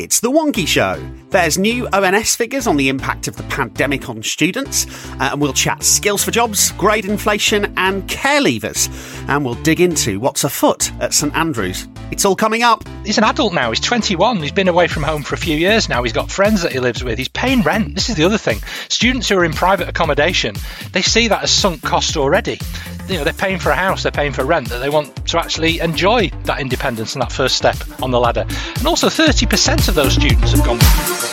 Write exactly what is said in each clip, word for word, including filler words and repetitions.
It's The Wonky Show. There's new O N S figures on the impact of the pandemic on students, uh, and we'll chat skills for jobs, grade inflation and care leavers, and we'll dig into what's afoot at St Andrews. It's all coming up. He's an adult now, he's twenty-one, he's been away from home for a few years now, he's got friends that he lives with, he's paying rent. This is the other thing. Students who are in private accommodation, they see that as sunk cost already. You know, they're paying for a house, they're paying for rent, that they want to actually enjoy that independence and that first step on the ladder. And also thirty percent of those students have gone.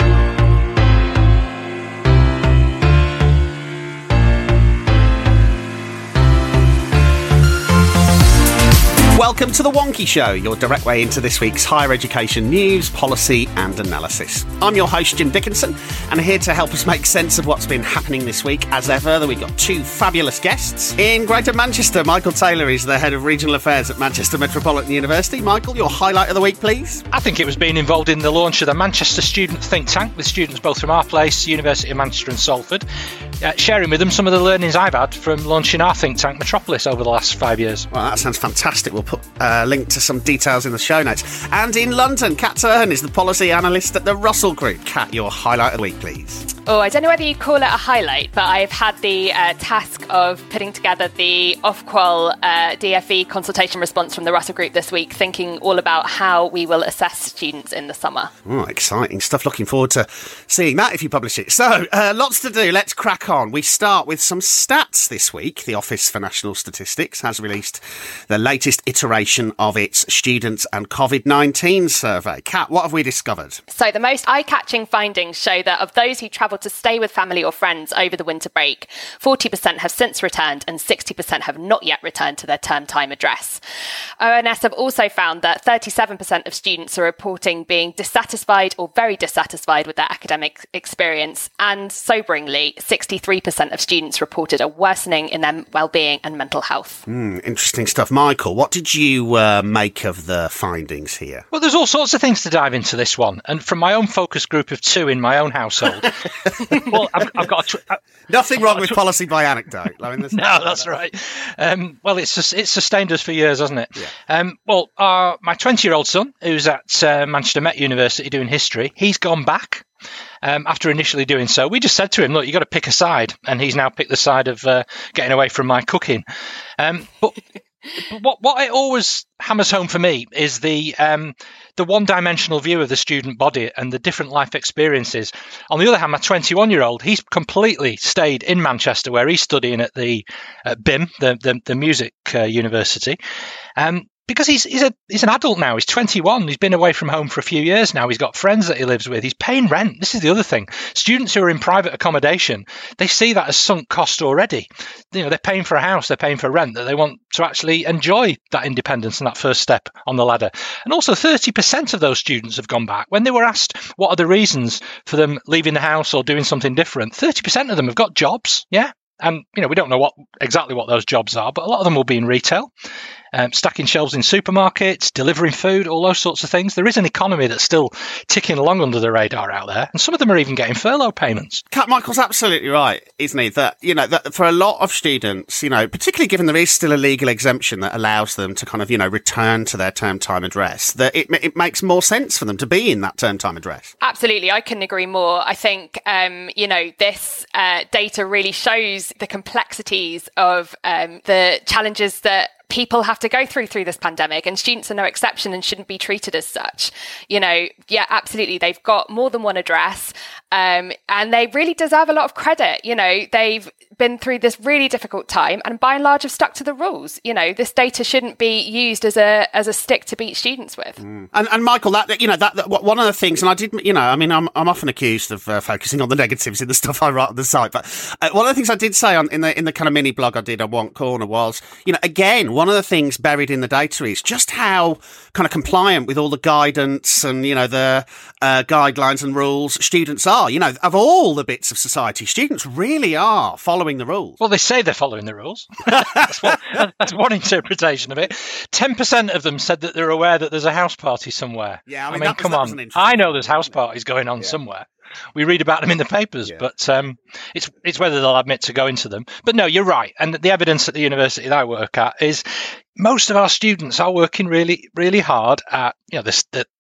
Welcome to The Wonky Show, your direct way into this week's higher education news, policy and analysis. I'm your host, Jim Dickinson, and here to help us make sense of what's been happening this week, as ever, we've got two fabulous guests. In Greater Manchester, Michael Taylor is the Head of Regional Affairs at Manchester Metropolitan University. Michael, your highlight of the week, please. I think it was being involved in the launch of the Manchester Student Think Tank, with students both from our place, University of Manchester and Salford, uh, sharing with them some of the learnings I've had from launching our think tank, Metropolis, over the last five years. Well, that sounds fantastic. We'll put a link to some details in the show notes. And in London, Kat Turhan is the policy analyst at the Russell Group. Kat, your highlight of the week, please. Oh, I don't know whether you call it a highlight, but I've had the uh, task of putting together the Ofqual uh, D F E consultation response from the Russell Group this week, thinking all about how we will assess students in the summer. Oh, exciting stuff. Looking forward to seeing that if you publish it. So, uh, lots to do. Let's crack on. We start with some stats this week. The Office for National Statistics has released the latest iteration of its students and COVID nineteen survey. Kat, what have we discovered? So the most eye-catching findings show that of those who travelled to stay with family or friends over the winter break, forty percent have since returned and sixty percent have not yet returned to their term time address. O N S have also found that thirty-seven percent of students are reporting being dissatisfied or very dissatisfied with their academic experience, and soberingly, sixty-three percent of students reported a worsening in their well-being and mental health. Mm, interesting stuff. Michael, what did you uh, make of the findings here? Well, there's all sorts of things to dive into this one, and from my own focus group of two in my own household, well, I've, I've got a tw- I, nothing wrong with policy by anecdote. I mean, there's no, that's right. Um, well, it's just, it's sustained us for years, hasn't it? Yeah. Um, well, our, my twenty-year-old son, who's at uh, Manchester Met University doing history, he's gone back. Um, after initially doing so, we just said to him, look, you've got to pick a side. And he's now picked the side of uh, getting away from my cooking. Um, but what what it always hammers home for me is the um, the one-dimensional view of the student body and the different life experiences. On the other hand, my twenty-one-year-old, he's completely stayed in Manchester, where he's studying at the at B I M, the the, the music uh, university. Um, Because he's he's a he's an adult now. He's twenty-one. He's been away from home for a few years now. He's got friends that he lives with. He's paying rent. This is the other thing. Students who are in private accommodation, they see that as sunk cost already. You know, they're paying for a house, they're paying for rent, that they want to actually enjoy that independence and that first step on the ladder. And also thirty percent of those students have gone back. When they were asked what are the reasons for them leaving the house or doing something different, thirty percent of them have got jobs. Yeah. And, you know, we don't know what exactly what those jobs are, but a lot of them will be in retail, um, stacking shelves in supermarkets, delivering food, all those sorts of things. There is an economy that's still ticking along under the radar out there, and some of them are even getting furlough payments. Kat, Michael's absolutely right, isn't he? That, you know, that for a lot of students, you know, particularly given there is still a legal exemption that allows them to kind of, you know, return to their term time address, that it, it makes more sense for them to be in that term time address. Absolutely. I couldn't agree more. I think, um, you know, this uh, data really shows the complexities of um, the challenges that people have to go through through this pandemic, and students are no exception and shouldn't be treated as such. You know, yeah, absolutely. They've got more than one address, um, and they really deserve a lot of credit. You know, they've been through this really difficult time and by and large have stuck to the rules. You know, this data shouldn't be used as a as a stick to beat students with. Mm. And, and Michael, that, you know, that, that one of the things, and I did, you know, I mean, I'm I'm often accused of uh, focusing on the negatives in the stuff I write on the site, but uh, one of the things I did say on in the in the kind of mini blog I did on One Corner was, you know, again, one of the things buried in the data is just how kind of compliant with all the guidance and, you know, the uh, guidelines and rules students are. You know, of all the bits of society, students really are following the rules. Well, they say they're following the rules. that's, one, that's one interpretation of it. ten percent of them said that they're aware that there's a house party somewhere. Yeah, I mean, I mean that was, come that was on. an interesting I know there's house parties going on yeah. somewhere. We read about them in the papers, yeah. but um, it's it's whether they'll admit to going to them. But no, you're right. And the evidence at the university that I work at is most of our students are working really, really hard at, you know, this, the,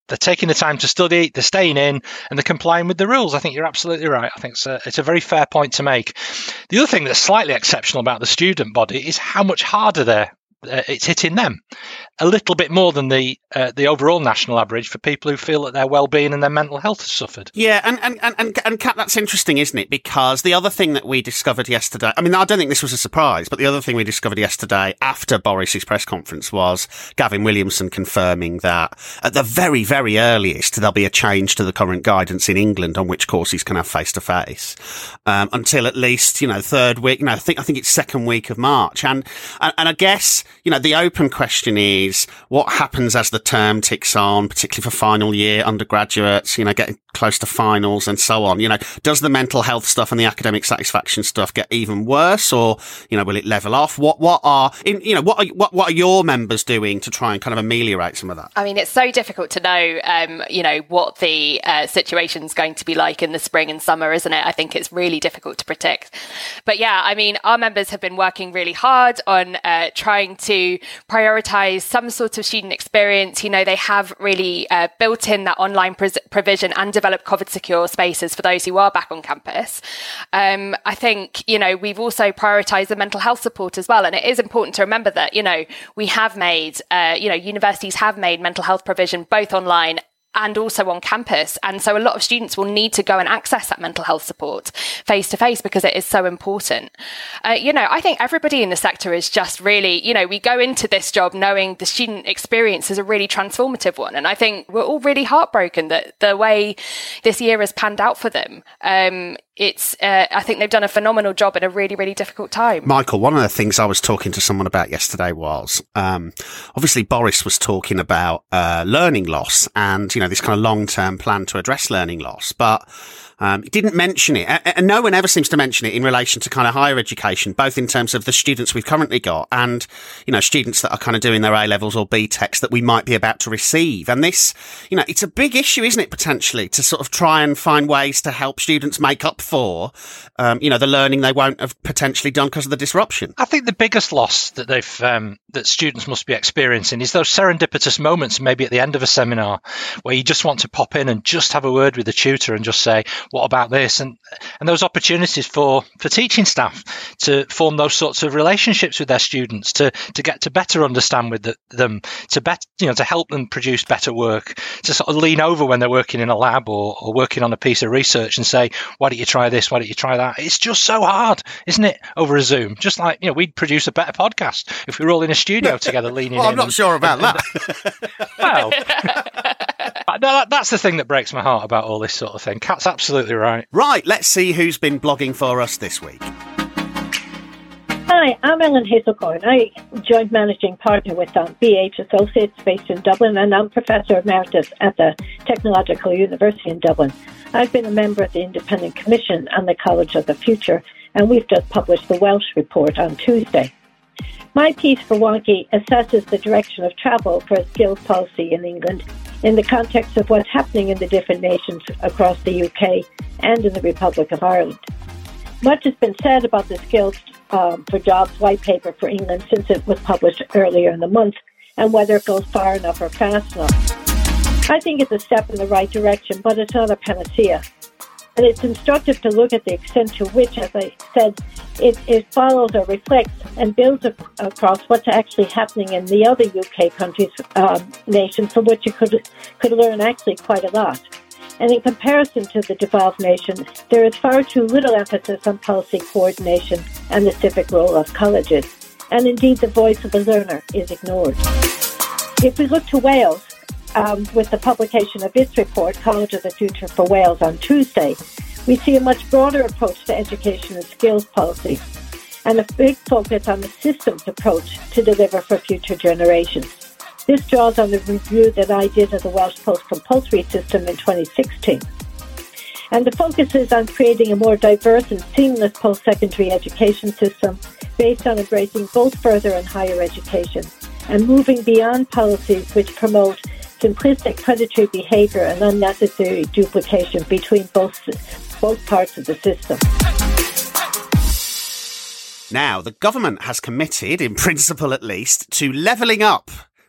they're taking the time to study, they're staying in, and they're complying with the rules. I think you're absolutely right. I think it's a, it's a very fair point to make. The other thing that's slightly exceptional about the student body is how much harder they're Uh, it's hitting them a little bit more than the uh, the overall national average for people who feel that their well-being and their mental health has suffered. Yeah, and and and and, and Kat, that's interesting, isn't it? Because the other thing that we discovered yesterday, I mean, I don't think this was a surprise, but the other thing we discovered yesterday after Boris's press conference was Gavin Williamson confirming that at the very, very earliest there'll be a change to the current guidance in England on which courses can have face-to-face um, until at least, you know, third week. No, I think I think it's second week of March, and and, and I guess. You know, the open question is what happens as the term ticks on, particularly for final year undergraduates, you know, getting close to finals and so on. You know, does the mental health stuff and the academic satisfaction stuff get even worse, or, you know, will it level off? What, what are, in, you know, what are, what, what are your members doing to try and kind of ameliorate some of that? I mean, it's so difficult to know, um, you know, what the uh, situation's going to be like in the spring and summer, isn't it? I think it's really difficult to predict. But yeah, I mean, our members have been working really hard on uh, trying to prioritise some sort of student experience. You know, they have really uh, built in that online pres- provision and developed COVID secure spaces for those who are back on campus. Um, I think, you know, we've also prioritised the mental health support as well. And it is important to remember that, you know, we have made, uh, you know, universities have made mental health provision both online and also on campus. And so a lot of students will need to go and access that mental health support face to face because it is so important. Uh, you know, I think everybody in the sector is just really, you know, we go into this job knowing the student experience is a really transformative one. And I think we're all really heartbroken that the way this year has panned out for them. Um, It's, uh, I think they've done a phenomenal job at a really, really difficult time. Michael, one of the things I was talking to someone about yesterday was, um, obviously Boris was talking about, uh, learning loss and, you know, this kind of long-term plan to address learning loss, but, Um, he didn't mention it, and no one ever seems to mention it in relation to kind of higher education, both in terms of the students we've currently got and, you know, students that are kind of doing their A-levels or B-Techs that we might be about to receive. And this, you know, it's a big issue, isn't it, potentially, to sort of try and find ways to help students make up for, um, you know, the learning they won't have potentially done because of the disruption. I think the biggest loss that they've um, that students must be experiencing is those serendipitous moments, maybe at the end of a seminar, where you just want to pop in and just have a word with the tutor and just say, what about this? And and those opportunities for, for teaching staff to form those sorts of relationships with their students, to, to get to better understand with the, them, to bet, you know, to help them produce better work, to sort of lean over when they're working in a lab or, or working on a piece of research and say, why don't you try this? Why don't you try that? It's just so hard, isn't it, over a Zoom? Just like, you know, we'd produce a better podcast if we were all in a studio together leaning well, in. I'm not and, sure about and, that. And, well, that, that's the thing that breaks my heart about all this sort of thing. Kat's absolutely right. Right, let's see who's been blogging for us this week. Hi, I'm Ellen Hazelcoin. I joint managing partner with um, B H Associates based in Dublin, and I'm Professor Emeritus at the Technological University in Dublin. I've been a member of the Independent Commission on the College of the Future, and we've just published the Welsh Report on Tuesday. My piece for Wonky assesses the direction of travel for a skills policy in England in the context of what's happening in the different nations across the U K and in the Republic of Ireland. Much has been said about the Skills um, for Jobs white paper for England since it was published earlier in the month, and whether it goes far enough or fast enough. I think it's a step in the right direction, but it's not a panacea. And it's instructive to look at the extent to which, as I said, it, it follows or reflects and builds ac- across what's actually happening in the other U K countries, um, nations, from which you could could learn actually quite a lot. And in comparison to the devolved nations, there is far too little emphasis on policy coordination and the civic role of colleges. And indeed, the voice of the learner is ignored. If we look to Wales, Um, with the publication of its report, College of the Future for Wales, on Tuesday, we see a much broader approach to education and skills policy, and a big focus on the systems approach to deliver for future generations. This draws on the review that I did of the Welsh post-compulsory system in twenty sixteen. And the focus is on creating a more diverse and seamless post-secondary education system based on embracing both further and higher education, and moving beyond policies which promote simplistic predatory behavior and unnecessary duplication between both both parts of the system. Now, the government has committed, in principle at least, to levelling up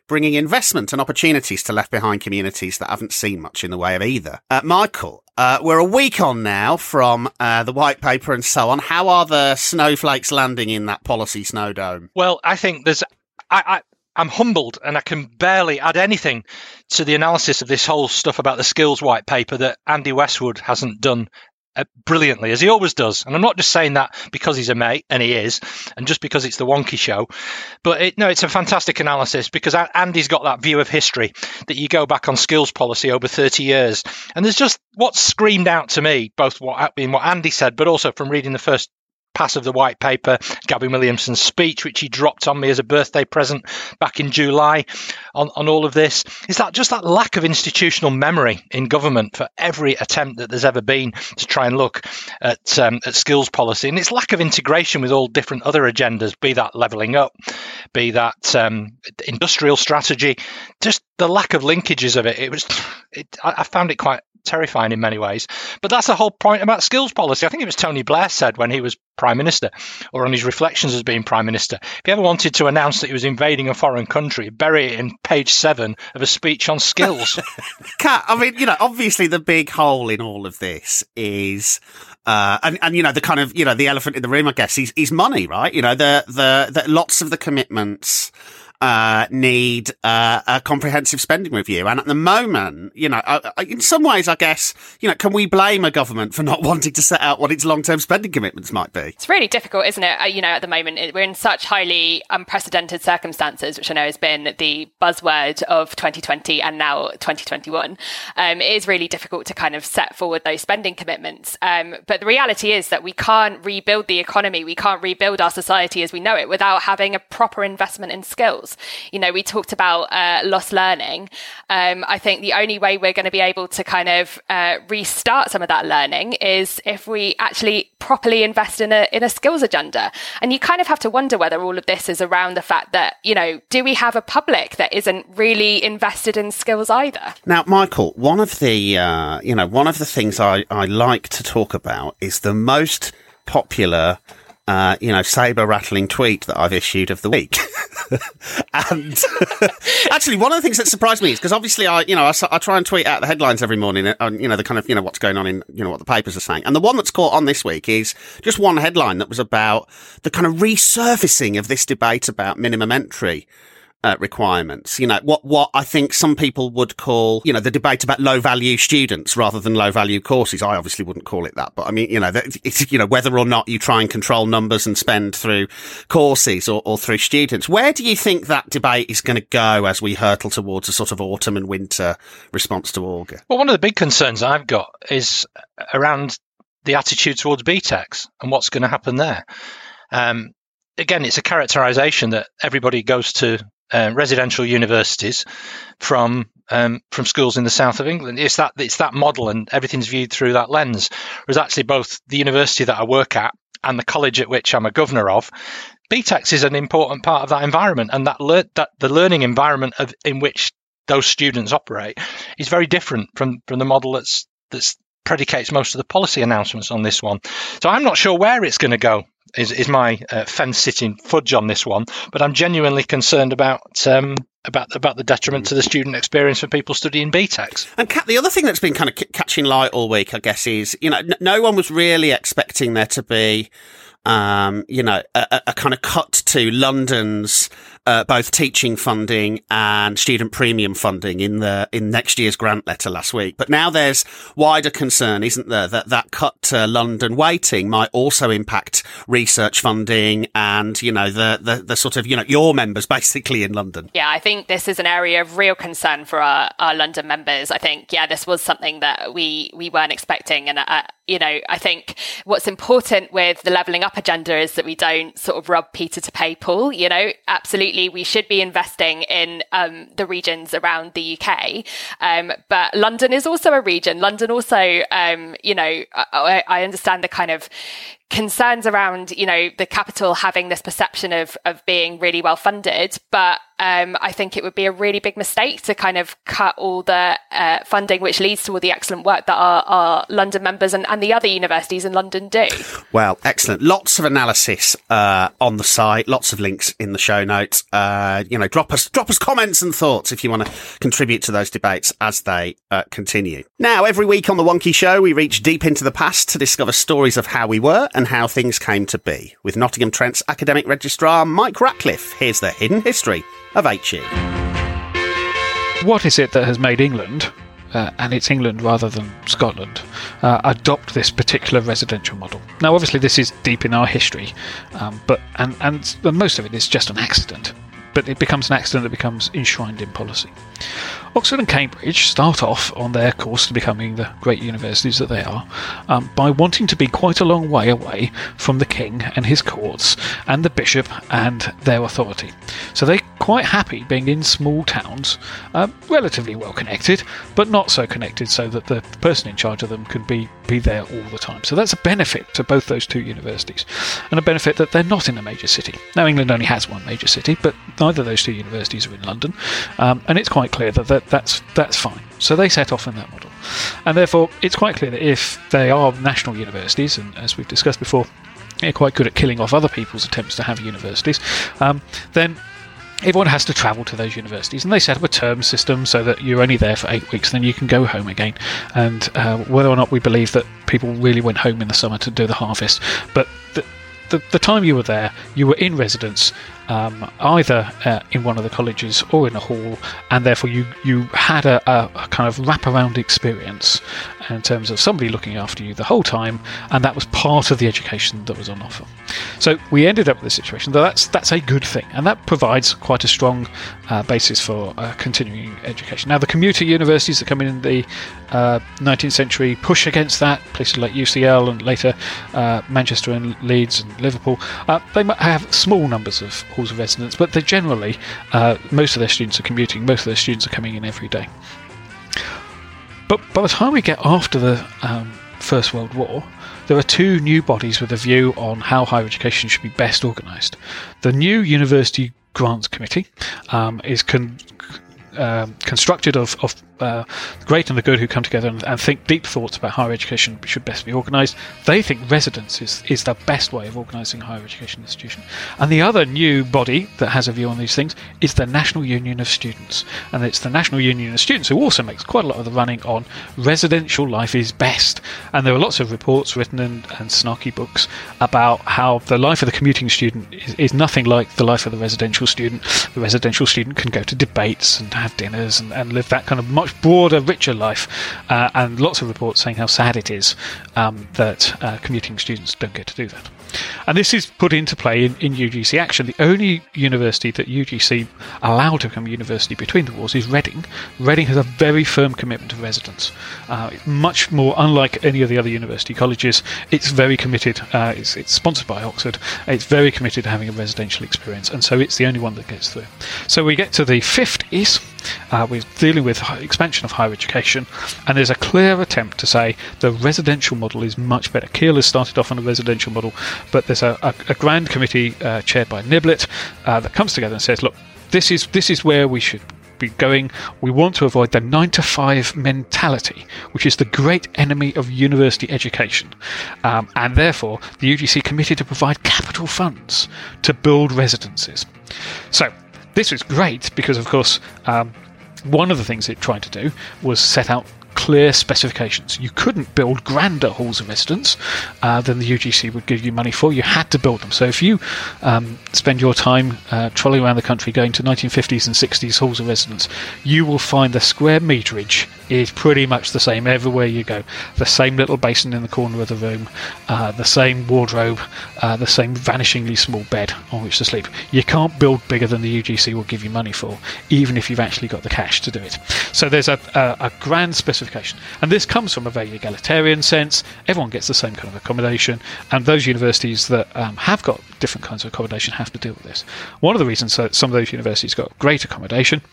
bringing investment and opportunities to left-behind communities that haven't seen much in the way of either. Uh, Michael, uh, we're a week on now from uh, the white paper and so on. How are the snowflakes landing in that policy snow dome? Well, I think there's... I, I, I'm humbled, and I can barely add anything to the analysis of this whole stuff about the skills white paper that Andy Westwood hasn't done Uh, brilliantly, as he always does. And I'm not just saying that because he's a mate, and he is, and just because it's the Wonky Show. But it, no, it's a fantastic analysis, because Andy's got that view of history that you go back on skills policy over thirty years. And there's just what screamed out to me, both what, in what Andy said, but also from reading the first pass of the white paper, Gavin Williamson's speech, which he dropped on me as a birthday present back in July on, on all of this, is that just that lack of institutional memory in government for every attempt that there's ever been to try and look at, um, at skills policy, and its lack of integration with all different other agendas, be that levelling up, be that um, industrial strategy, just the lack of linkages of it. It was, it, I, I found it quite terrifying in many ways. But that's the whole point about skills policy. I think it was Tony Blair said when he was Prime Minister, or on his reflections as being Prime Minister, if he ever wanted to announce that he was invading a foreign country, bury it in page seven of a speech on skills. Kat, I mean, you know, obviously the big hole in all of this is, uh, and, and, you know, the kind of, you know, the elephant in the room, I guess, is, is money, right? You know, the, the, the lots of the commitments Uh, need uh, a comprehensive spending review. And at the moment, you know, uh, in some ways, I guess, you know, can we blame a government for not wanting to set out what its long-term spending commitments might be? It's really difficult, isn't it? Uh, you know, at the moment, it, we're in such highly unprecedented circumstances, which I know has been the buzzword of twenty twenty and now twenty twenty-one. Um, it is really difficult to kind of set forward those spending commitments. Um, but the reality is that we can't rebuild the economy. We can't rebuild our society as we know it without having a proper investment in skills. You know, we talked about uh, lost learning. Um, I think the only way we're going to be able to kind of uh, restart some of that learning is if we actually properly invest in a in a skills agenda. And you kind of have to wonder whether all of this is around the fact that, you know, do we have a public that isn't really invested in skills either? Now, Michael, one of the, uh, you know, one of the things I, I like to talk about is the most popular Uh, you know, saber-rattling tweet that I've issued of the week. And actually, one of the things that surprised me is because obviously I, you know, I, I try and tweet out the headlines every morning and, you know, the kind of, you know, what's going on in, you know, what the papers are saying. And the one that's caught on this week is just one headline that was about the kind of resurfacing of this debate about minimum entry Uh, requirements, you know, what, what I think some people would call, you know, the debate about low value students rather than low value courses. I obviously wouldn't call it that, but I mean, you know, that it's, you know, whether or not you try and control numbers and spend through courses or, or through students. Where do you think that debate is going to go as we hurtle towards a sort of autumn and winter response to Augur? Well, one of the big concerns I've got is around the attitude towards B TECs and what's going to happen there. Um, again, it's a characterisation that everybody goes to Uh, residential universities from um, from schools in the south of England. It's that it's that model, and everything's viewed through that lens. Whereas actually, both the university that I work at and the college at which I'm a governor of, B TECs is an important part of that environment, and that le- that the learning environment of, in which those students operate is very different from from the model that's that's predicates most of the policy announcements on this one. So I'm not sure where it's going to go. Is, is my uh, fence-sitting fudge on this one, but I'm genuinely concerned about um, about about the detriment to the student experience for people studying B TECs. And Kat, the other thing that's been kind of c- catching light all week, I guess, is, you know, n- no one was really expecting there to be, um, you know, a, a kind of cut to London's uh, both teaching funding and student premium funding in the in next year's grant letter last week. But now there's wider concern, isn't there, that that cut to London weighting might also impact research funding and, you know, the, the, the sort of, you know, your members basically in London. Yeah, I think this is an area of real concern for our, our London members. I think, yeah, this was something that we, we weren't expecting. And, uh, you know, I think what's important with the levelling up agenda is that we don't sort of rob Peter to pay Paul. You know, absolutely, we should be investing in um, the regions around the U K. Um, but London is also a region. London also, um, you know, I, I understand the kind of concerns around, you know, the capital having this perception of of being really well funded, but um, I think it would be a really big mistake to kind of cut all the uh, funding, which leads to all the excellent work that our, our London members and, and the other universities in London do. Well, excellent. Lots of analysis uh, on the site, lots of links in the show notes. Uh, you know, drop us drop us comments and thoughts if you want to contribute to those debates as they uh, continue. Now, every week on The Wonky Show, we reach deep into the past to discover stories of how we were and how things came to be. With Nottingham Trent's academic registrar, Mike Ratcliffe, here's the hidden history of H E. What is it that has made England, uh, and it's England rather than Scotland, uh, adopt this particular residential model? Now, obviously, this is deep in our history, um, but and, and most of it is just an accident. But it becomes an accident that becomes enshrined in policy. Oxford and Cambridge start off on their course to becoming the great universities that they are um, by wanting to be quite a long way away from the king and his courts and the bishop and their authority. So they're quite happy being in small towns, uh, relatively well connected, but not so connected so that the person in charge of them could be, be there all the time. So that's a benefit to both those two universities, and a benefit that they're not in a major city. Now, England only has one major city, but neither of those two universities are in London, um, and it's quite clear that, that that's that's fine. So they set off in that model, and therefore it's quite clear that if they are national universities, and as we've discussed before, they're quite good at killing off other people's attempts to have universities, um, then everyone has to travel to those universities, and they set up a term system so that you're only there for eight weeks, then you can go home again. And uh, whether or not we believe that people really went home in the summer to do the harvest, but the, the, the time you were there, you were in residence, um, either uh, in one of the colleges or in a hall, and therefore you, you had a, a, a kind of wraparound experience in terms of somebody looking after you the whole time, and that was part of the education that was on offer. So we ended up with a situation that that's, that's a good thing, and that provides quite a strong uh, basis for uh, continuing education. Now, the commuter universities that come in in the uh, nineteenth century push against that, places like U C L and later uh, Manchester and Leeds and Liverpool, uh, they might have small numbers of halls of residence, but they generally, uh, most of their students are commuting, most of their students are coming in every day. But by the time we get after the um, First World War, there are two new bodies with a view on how higher education should be best organised. The new University Grants Committee um, is con- uh, constructed of, of uh, the great and the good who come together and, and think deep thoughts about higher education should best be organised. They think residence is, is the best way of organising a higher education institution. And the other new body that has a view on these things is the National Union of Students. And it's the National Union of Students who also makes quite a lot of the running on residential life is best. And there are lots of reports written and, and snarky books about how the life of the commuting student is, is nothing like the life of the residential student. The residential student can go to debates and have dinners and, and live that kind of much broader, richer life, uh, and lots of reports saying how sad it is um, that uh, commuting students don't get to do that. And this is put into play in, in U G C action. The only university that U G C allowed to become a university between the wars is Reading. Reading has a very firm commitment to residence. Uh, it's much more unlike any of the other university colleges. It's very committed. Uh, it's, it's sponsored by Oxford. It's very committed to having a residential experience, and so it's the only one that gets through. So we get to the fifties. Uh, we're dealing with expansion of higher education, and there's a clear attempt to say the residential model is much better. Keele has started off on a residential model, but there's a, a, a grand committee uh, chaired by Niblett uh, that comes together and says, look, this is this is where we should be going. We want to avoid the nine to five mentality, which is the great enemy of university education, um, and therefore the U G C committed to provide capital funds to build residences. So this was great because, of course, um, one of the things it tried to do was set out clear specifications. You couldn't build grander halls of residence uh, than the U G C would give you money for. You had to build them. So if you um, spend your time uh, trolling around the country going to nineteen fifties and sixties halls of residence, you will find the square meterage is pretty much the same everywhere you go. The same little basin in the corner of the room, uh, the same wardrobe, uh, the same vanishingly small bed on which to sleep. You can't build bigger than the U G C will give you money for, even if you've actually got the cash to do it. So there's a, a, a grand specification. And this comes from a very egalitarian sense. Everyone gets the same kind of accommodation, and those universities that um, have got different kinds of accommodation have to deal with this. One of the reasons that some of those universities got great accommodation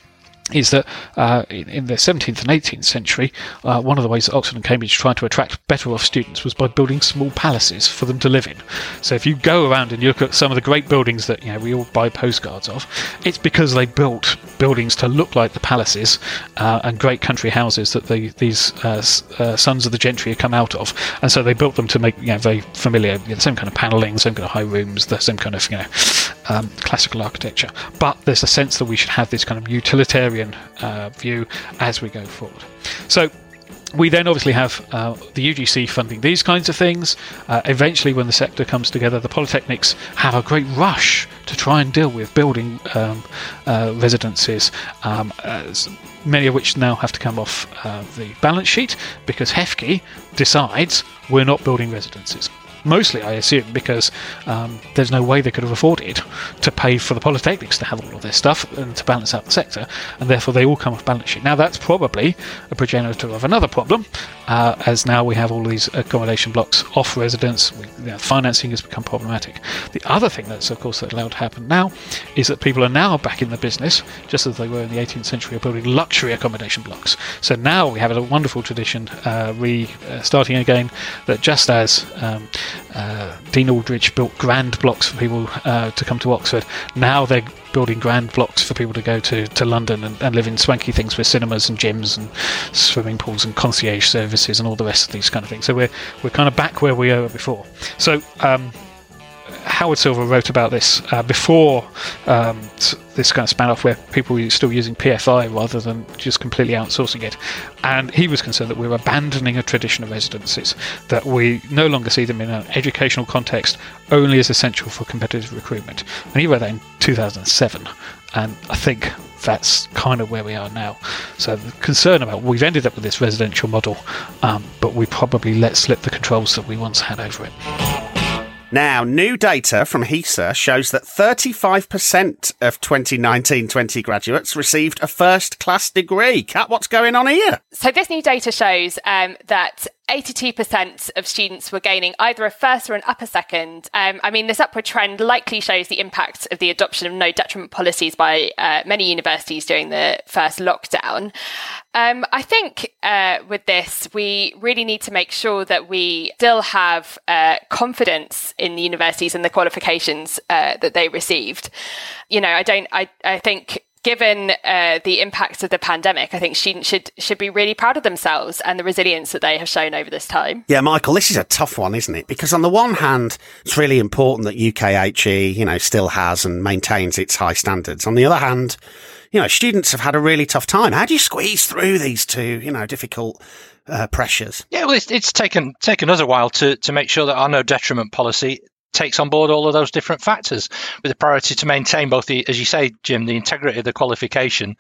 is that uh, in, in the seventeenth and eighteenth century, uh, one of the ways that Oxford and Cambridge tried to attract better off students was by building small palaces for them to live in. So if you go around and you look at some of the great buildings that, you know, we all buy postcards of, it's because they built buildings to look like the palaces uh, and great country houses that the, these uh, uh, sons of the gentry had come out of. And so they built them to make, you know, very familiar, you know, the same kind of panelling, same kind of high rooms, the same kind of, you know, um, classical architecture. But there's a sense that we should have this kind of utilitarian Uh, view as we go forward. So we then obviously have uh, the U G C funding these kinds of things. Uh, eventually, when the sector comes together, the polytechnics have a great rush to try and deal with building um, uh, residences, um, as many of which now have to come off uh, the balance sheet because H E F C E decides we're not building residences. Mostly, I assume, because um, there's no way they could have afforded to pay for the polytechnics to have all of their stuff and to balance out the sector, and therefore they all come off balance sheet. Now, that's probably a progenitor of another problem, uh, as now we have all these accommodation blocks off residence. We, you know, financing has become problematic. The other thing that's, of course, allowed to happen now is that people are now back in the business, just as they were in the eighteenth century, of building luxury accommodation blocks. So now we have a wonderful tradition, uh, re-starting uh, again, that just as um, Uh, Dean Aldrich built grand blocks for people uh, to come to Oxford. Now they're building grand blocks for people to go to, to London and, and live in swanky things with cinemas and gyms and swimming pools and concierge services and all the rest of these kind of things. So we're we're kind of back where we were before. So um, Howard Silver wrote about this uh, before um, this kind of span off, where people were still using P F I rather than just completely outsourcing it. And he was concerned that we were abandoning a tradition of residencies, that we no longer see them in an educational context only as essential for competitive recruitment. And he wrote that in two thousand seven. And I think that's kind of where we are now. So the concern about, we've ended up with this residential model, um, but we probably let slip the controls that we once had over it. Now, new data from HESA shows that thirty-five percent of twenty nineteen twenty graduates received a first-class degree. Kat, what's going on here? So this new data shows um, that eighty-two percent of students were gaining either a first or an upper second. Um, I mean, this upward trend likely shows the impact of the adoption of no detriment policies by uh, many universities during the first lockdown. Um, I think uh, with this, we really need to make sure that we still have uh, confidence in the universities and the qualifications uh, that they received. You know, I don't, I, I think given uh, the impacts of the pandemic, I think students should should be really proud of themselves and the resilience that they have shown over this time. Yeah, Michael, this is a tough one, isn't it? Because on the one hand, it's really important that U K H E, you know, still has and maintains its high standards. On the other hand, you know, students have had a really tough time. How do you squeeze through these two, you know, difficult uh, pressures? Yeah, well, it's, it's taken taken us a while to to make sure that our no detriment policy takes on board all of those different factors, with a priority to maintain both the, as you say, Jim, the integrity of the qualification,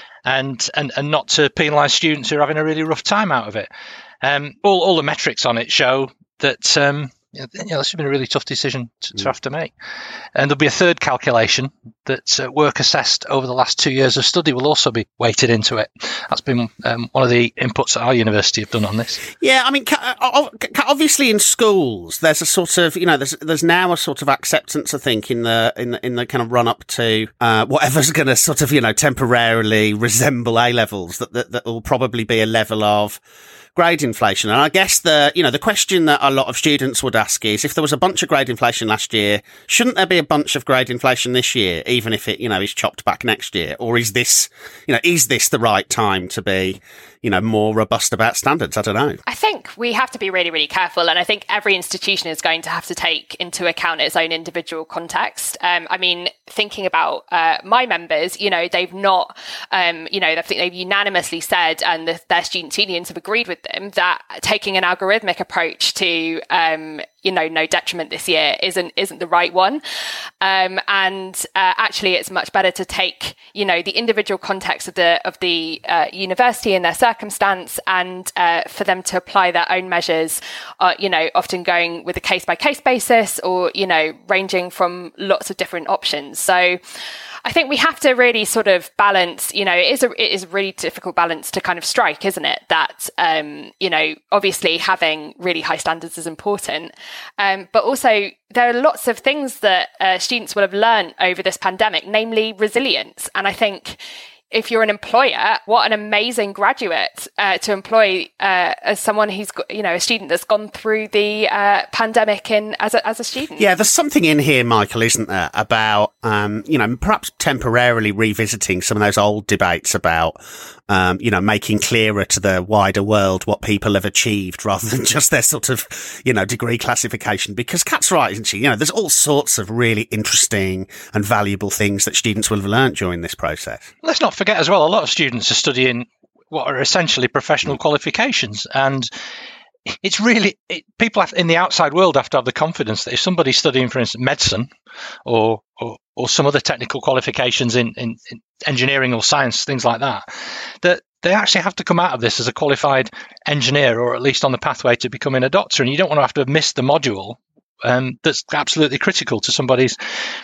and and, and not to penalise students who are having a really rough time out of it. Um, all all the metrics on it show that um, you know, this has been a really tough decision to, to have to make. And there'll be a third calculation that uh, work assessed over the last two years of study will also be weighted into it. That's been um, one of the inputs that our university have done on this. Yeah, I mean, obviously in schools, there's a sort of, you know, there's there's now a sort of acceptance, I think, in the in the, in the kind of run up to uh, whatever's going to sort of, you know, temporarily resemble A levels. That that that will probably be a level of grade inflation. And I guess the, you know, the question that a lot of students would ask is, if there was a bunch of grade inflation last year, shouldn't there be a bunch of grade inflation this year, even if it, you know, is chopped back next year? Or is this, you know, is this the right time to be, you know, more robust about standards? I don't know. I think we have to be really, really careful. And I think every institution is going to have to take into account its own individual context. Um, I mean, thinking about uh, my members, you know, they've not, um, you know, I think they've unanimously said, and the, their students' unions have agreed with them, that taking an algorithmic approach to, um, you know, no detriment this year isn't isn't the right one. Um, and uh, actually, it's much better to take, you know, the individual context of the of the uh, university and their circumstance, and uh, for them to apply their own measures, uh, you know, often going with a case-by-case basis, or, you know, ranging from lots of different options. So I think we have to really sort of balance, you know, it is a, it is a really difficult balance to kind of strike, isn't it? That, um, you know, obviously having really high standards is important. Um, but also there are lots of things that uh, students will have learned over this pandemic, namely resilience. And I think, if you're an employer, what an amazing graduate uh, to employ uh, as someone who's got, you know, a student that's gone through the uh, pandemic in as a, as a student. Yeah, there's something in here, Michael, isn't there, about, um, you know, perhaps temporarily revisiting some of those old debates about, um, you know, making clearer to the wider world what people have achieved rather than just their sort of, you know, degree classification. Because Kat's right, isn't she? You know, there's all sorts of really interesting and valuable things that students will have learnt during this process. Let's not forget as well, a lot of students are studying what are essentially professional qualifications, and it's really it, people have, in the outside world have to have the confidence that if somebody's studying, for instance, medicine or or, or some other technical qualifications in, in, in engineering or science, things like that, that they actually have to come out of this as a qualified engineer, or at least on the pathway to becoming a doctor. And you don't want to have to have missed the module um, that's absolutely critical to somebody's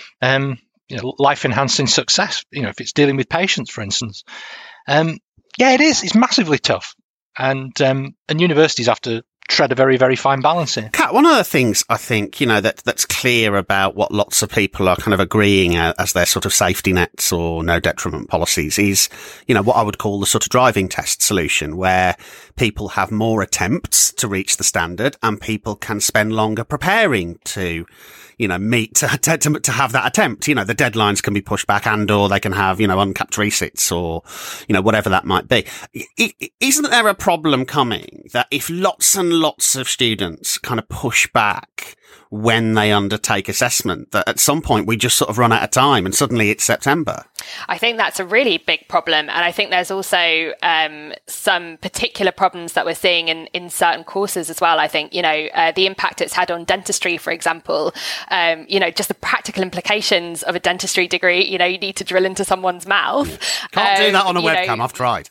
um, you know, life-enhancing success, you know, if it's dealing with patients, for instance. Um, yeah, it is. It's massively tough. And um, and universities have to tread a very, very fine balance here. Kat, one of the things I think, you know, that that's clear about what lots of people are kind of agreeing as their sort of safety nets or no detriment policies is, you know, what I would call the sort of driving test solution, where people have more attempts to reach the standard and people can spend longer preparing to, you know, meet to, to, to have that attempt. You know, the deadlines can be pushed back and or they can have, you know, uncapped resits or, you know, whatever that might be. It, isn't there a problem coming that if lots and lots of students kind of push back when they undertake assessment, that at some point we just sort of run out of time and suddenly it's September? I think that's a really big problem. And I think there's also um, some particular problems that we're seeing in, in certain courses as well. I think, you know, uh, the impact it's had on dentistry, for example, um, you know, just the practical implications of a dentistry degree. You know, you need to drill into someone's mouth. Can't um, do that on a webcam. Know, I've tried.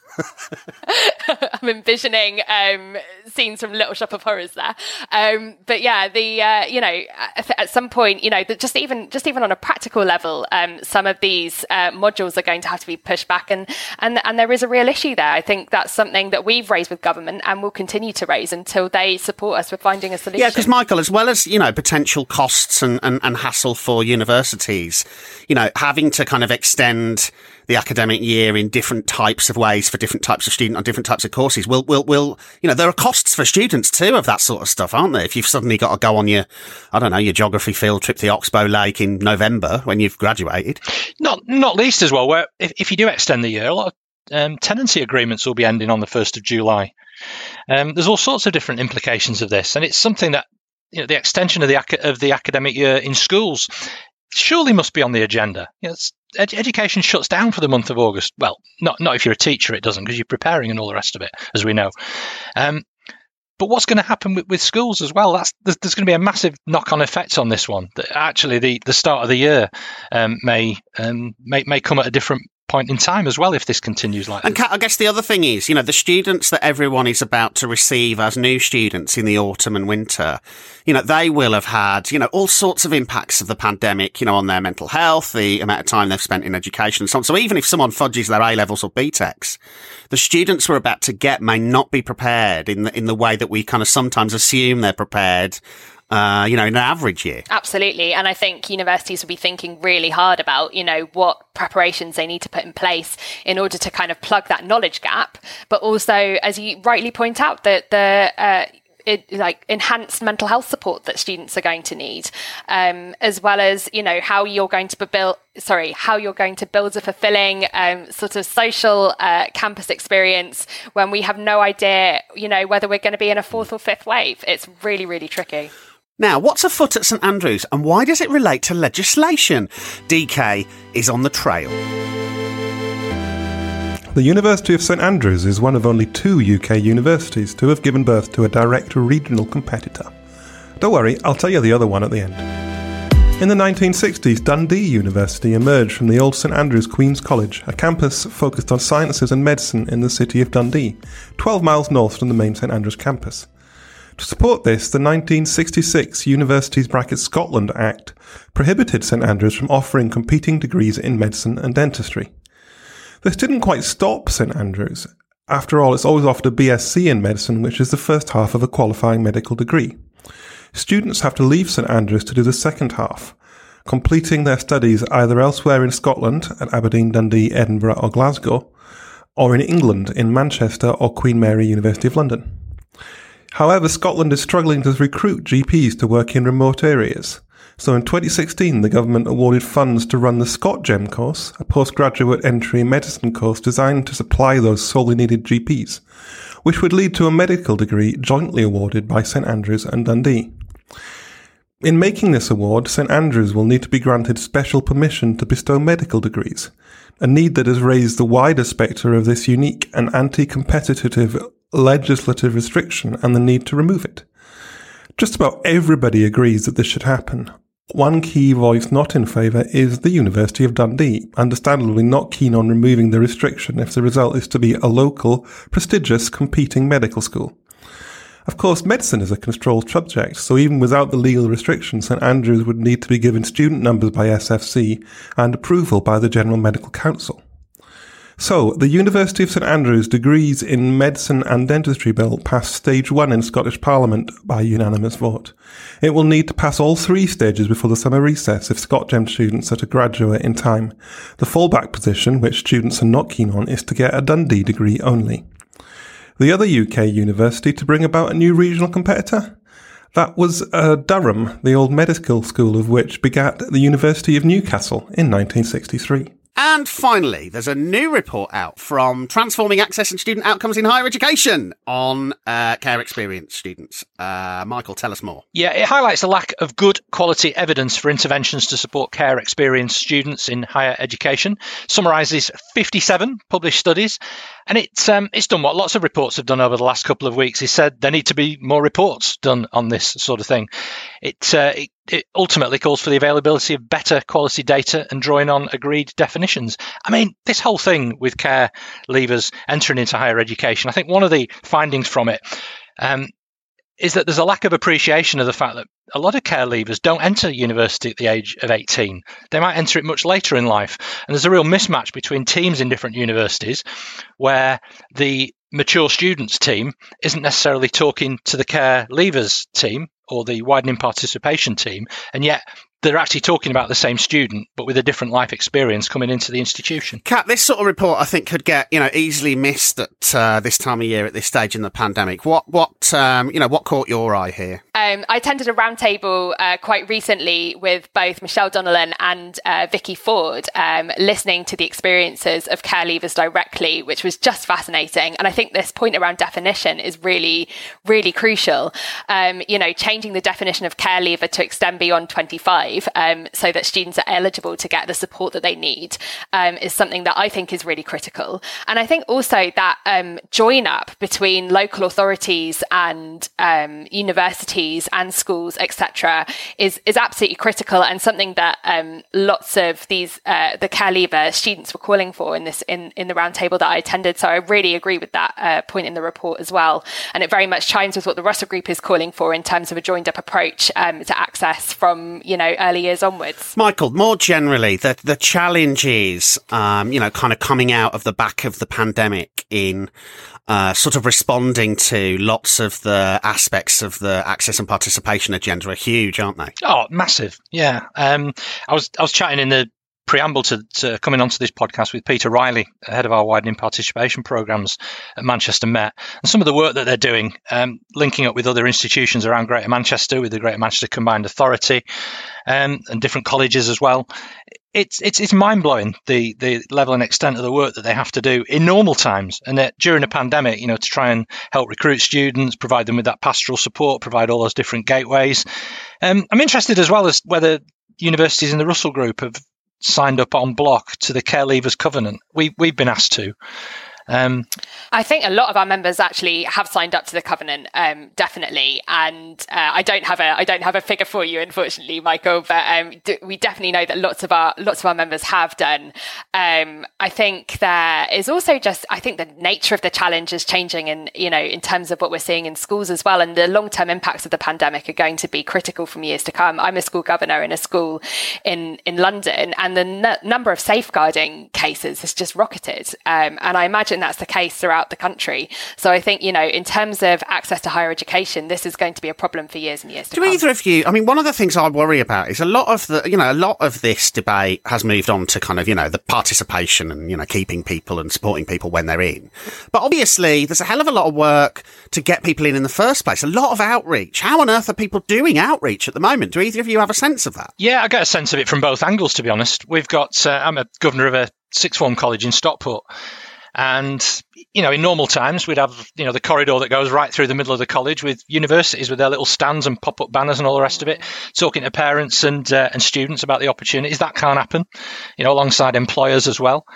I'm envisioning um, scenes from Little Shop of Horrors there. Um, but yeah, the, uh, you know, at, at some point, you know, the, just even just even on a practical level, um, some of these uh, modules are going to have to be pushed back. And, and, and there is a real issue there. I think that's something that we've raised with government and will continue to raise until they support us with finding a solution. Yeah, because Michael, as well as, you know, potential costs and, and, and hassle for universities, you know, having to kind of extend the academic year in different types of ways for different types of student on different types of courses will, will, will, you know, there are costs for students too of that sort of stuff, aren't there? If you've suddenly got to go on your, I don't know, your geography field trip to the Oxbow Lake in November when you've graduated. Not, not least as well, where if, if you do extend the year, a lot of um, tenancy agreements will be ending on the first of July. Um, there's all sorts of different implications of this. And it's something that, you know, the extension of the, of the academic year in schools surely must be on the agenda. You know, it's, ed- education shuts down for the month of August. Well, not not if you're a teacher, it doesn't, because you're preparing and all the rest of it, as we know. Um, but what's going to happen with, with schools as well? That's there's, there's going to be a massive knock-on effect on this one. That actually, the, the start of the year um, may, um, may may come at a different point in time as well if this continues like and this. Kat, I guess the other thing is, you know, the students that everyone is about to receive as new students in the autumn and winter, you know, they will have had, you know, all sorts of impacts of the pandemic, you know, on their mental health, the amount of time they've spent in education and so on. So even if someone fudges their A-levels or B TECs, the students we're about to get may not be prepared in the, in the way that we kind of sometimes assume they're prepared, Uh, you know, in an average year. Absolutely. And I think universities will be thinking really hard about, you know, what preparations they need to put in place in order to kind of plug that knowledge gap. But also, as you rightly point out, that the, uh, It, like enhanced mental health support that students are going to need, um, as well as, you know, how you're going to build, sorry, how you're going to build a fulfilling um, sort of social uh, campus experience when we have no idea, you know, whether we're going to be in a fourth or fifth wave. It's really, really tricky. Now, what's afoot at St Andrews and why does it relate to legislation? D K is on the trail. The University of St Andrews is one of only two U K universities to have given birth to a direct regional competitor. Don't worry, I'll tell you the other one at the end. In the nineteen sixties, Dundee University emerged from the old St Andrews Queen's College, a campus focused on sciences and medicine in the city of Dundee, twelve miles north from the main St Andrews campus. To support this, the nineteen sixty-six Universities Brackets Scotland Act prohibited St Andrews from offering competing degrees in medicine and dentistry. This didn't quite stop St Andrews. After all, it's always offered a B S c in medicine, which is the first half of a qualifying medical degree. Students have to leave St Andrews to do the second half. completing their studies either elsewhere in Scotland at Aberdeen, Dundee, Edinburgh or Glasgow, or in England in Manchester or Queen Mary University of London. However, Scotland is struggling to recruit G Ps to work in remote areas. So in twenty sixteen, the government awarded funds to run the ScotGem course, a postgraduate entry medicine course designed to supply those sorely needed G Ps, which would lead to a medical degree jointly awarded by St Andrews and Dundee. In making this award, St Andrews will need to be granted special permission to bestow medical degrees, a need that has raised the wider spectre of this unique and anti-competitive legislative restriction and the need to remove it. Just about everybody agrees that this should happen. One key voice not in favour is the University of Dundee, understandably not keen on removing the restriction if the result is to be a local, prestigious, competing medical school. Of course, medicine is a controlled subject, so even without the legal restriction, St Andrews would need to be given student numbers by S F C and approval by the General Medical Council. So, the University of St Andrews Degrees in Medicine and Dentistry Bill passed stage one in Scottish Parliament by unanimous vote. It will need to pass all three stages before the summer recess if ScotGem students are to graduate in time. The fallback position, which students are not keen on, is to get a Dundee degree only. The other U K university to bring about a new regional competitor? That was uh, Durham, the old medical school of which begat the University of Newcastle in nineteen sixty-three. And finally, there's a new report out from Transforming Access and Student Outcomes in Higher Education on uh, care experience students. Uh, Michael, tell us more. Yeah, it highlights the lack of good quality evidence for interventions to support care experience students in higher education, summarises fifty-seven published studies, and it's um, it's done what lots of reports have done over the last couple of weeks. He said there need to be more reports done on this sort of thing. It, uh, it It ultimately calls for the availability of better quality data and drawing on agreed definitions. I mean, this whole thing with care leavers entering into higher education, I think one of the findings from it um, is that there's a lack of appreciation of the fact that a lot of care leavers don't enter university at the age of eighteen. They might enter it much later in life. And there's a real mismatch between teams in different universities where the mature students team isn't necessarily talking to the care leavers team or the widening participation team, and yet they're actually talking about the same student, but with a different life experience coming into the institution. Kat, this sort of report I think could get, you know, easily missed at uh, this time of year, at this stage in the pandemic. What, what, um, you know, what caught your eye here? Um, I attended a roundtable uh, quite recently with both Michelle Donnellan and uh, Vicky Ford, um, listening to the experiences of care leavers directly, which was just fascinating. And I think this point around definition is really, really crucial. Um, you know, changing the definition of care leaver to extend beyond twenty-five, um, so that students are eligible to get the support that they need, um, is something that I think is really critical. And I think also that um, join up between local authorities and um, universities and schools, et cetera, is is absolutely critical, and something that um, lots of these uh, the care leaver students were calling for in this in in the roundtable that I attended. So I really agree with that uh, point in the report as well, and it very much chimes with what the Russell Group is calling for in terms of a joined up approach um, to access from you know early years onwards. Michael, more generally, the the challenge is um, you know kind of coming out of the back of the pandemic in Uh, sort of responding to lots of the aspects of the access and participation agenda are huge, aren't they? Oh, massive. Yeah. Um, I was I was chatting in the preamble to, to coming onto this podcast with Peter Riley, head of our widening participation programmes at Manchester Met, and some of the work that they're doing, um, linking up with other institutions around Greater Manchester, with the Greater Manchester Combined Authority, um, and different colleges as well. It's it's it's mind blowing the the level and extent of the work that they have to do in normal times, and that during a pandemic, you know, to try and help recruit students, provide them with that pastoral support, provide all those different gateways. Um, I'm interested as well as whether universities in the Russell Group have signed up en bloc to the Care Leavers Covenant. We we've been asked to. Um, I think a lot of our members actually have signed up to the covenant, um, definitely. And uh, I don't have a I don't have a figure for you, unfortunately, Michael. But um, d- we definitely know that lots of our lots of our members have done. Um, I think there is also just I think the nature of the challenge is changing, and you know, in terms of what we're seeing in schools as well, and the long term impacts of the pandemic are going to be critical from years to come. I'm a school governor in a school in in London, and the n- number of safeguarding cases has just rocketed. Um, and I imagine and that's the case throughout the country. So I think, you know, in terms of access to higher education, this is going to be a problem for years and years to Do come. either of you, I mean, one of the things I worry about is a lot of the, you know, a lot of this debate has moved on to kind of, you know, the participation and, you know, keeping people and supporting people when they're in. But obviously, there's a hell of a lot of work to get people in in the first place. A lot of outreach. How on earth are people doing outreach at the moment? Do either of you have a sense of that? Yeah, I get a sense of it from both angles, to be honest. We've got, uh, I'm a governor of a sixth form college in Stockport. And, you know, in normal times, we'd have, you know, the corridor that goes right through the middle of the college with universities with their little stands and pop-up banners and all the rest of it, talking to parents and uh, and students about the opportunities. That can't happen, you know, alongside employers as well.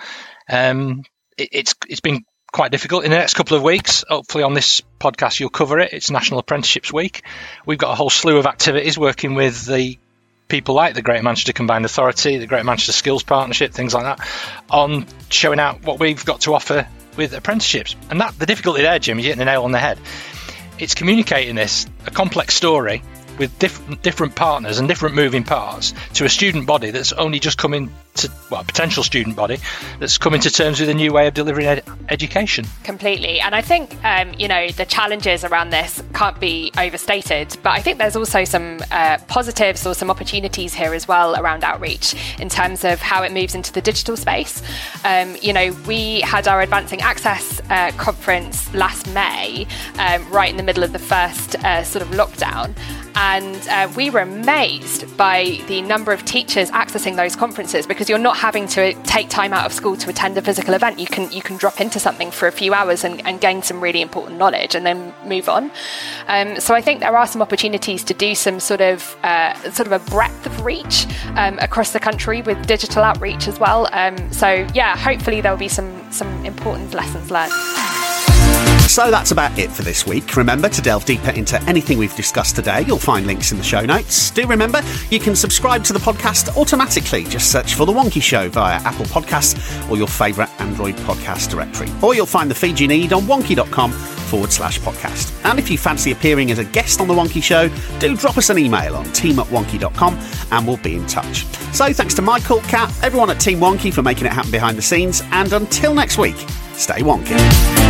Um, it, it's it's been quite difficult. In the next couple of weeks, hopefully on this podcast, you'll cover it. It's National Apprenticeships Week. We've got a whole slew of activities working with the people like the Greater Manchester Combined Authority, the Greater Manchester Skills Partnership, things like that, on showing out what we've got to offer with apprenticeships. And that the difficulty there, Jim, you're hitting the nail on the head. It's communicating this, a complex story, with different different partners and different moving parts to a student body that's only just coming to, well, a potential student body that's coming to terms with a new way of delivering ed- education. Completely. And I think, um, you know, the challenges around this can't be overstated, but I think there's also some uh, positives or some opportunities here as well around outreach in terms of how it moves into the digital space. Um, you know, we had our Advancing Access uh, conference last May, um, right in the middle of the first uh, sort of lockdown. And uh, we were amazed by the number of teachers accessing those conferences, because you're not having to take time out of school to attend a physical event. You can you can drop into something for a few hours and, and gain some really important knowledge and then move on. Um, so I think there are some opportunities to do some sort of uh, sort of a breadth of reach um, across the country with digital outreach as well. Um, so yeah, hopefully there'll be some some important lessons learned. So that's about it for this week. Remember to delve deeper into anything we've discussed today. You'll find links in the show notes. Do remember, you can subscribe to the podcast automatically. Just search for The Wonky Show via Apple Podcasts or your favourite Android podcast directory. Or you'll find the feed you need on wonky.com forward slash podcast. And if you fancy appearing as a guest on The Wonky Show, do drop us an email on team at wonky dot com and we'll be in touch. So thanks to Michael, Kat, everyone at Team Wonky for making it happen behind the scenes. And until next week, stay wonky.